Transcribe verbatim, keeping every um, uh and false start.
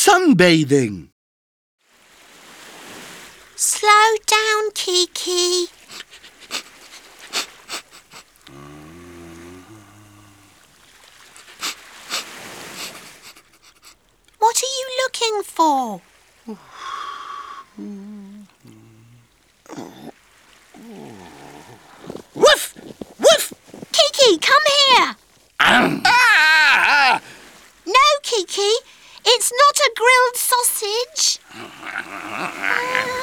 sunbathing. Slow down, Kiki. What are you looking for? Woof! Woof! Kiki, come here. Ah! No, Kiki, it's not a grilled sausage.